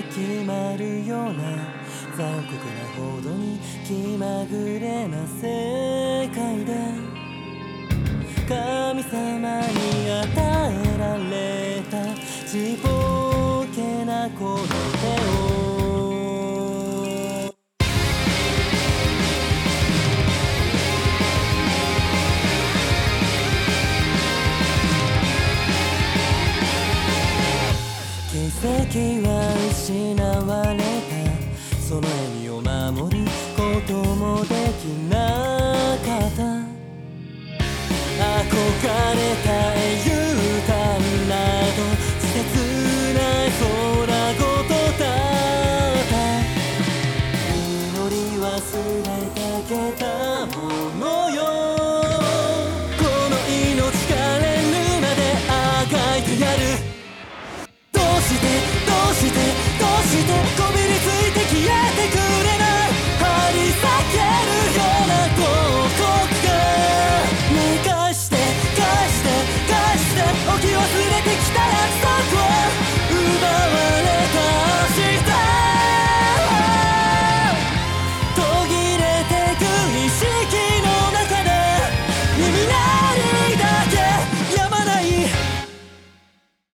で決まるような残酷なほどに気まぐれな世界で神様に与えられたちぼけなこの手を奇跡は失われたその笑みを守ることもできない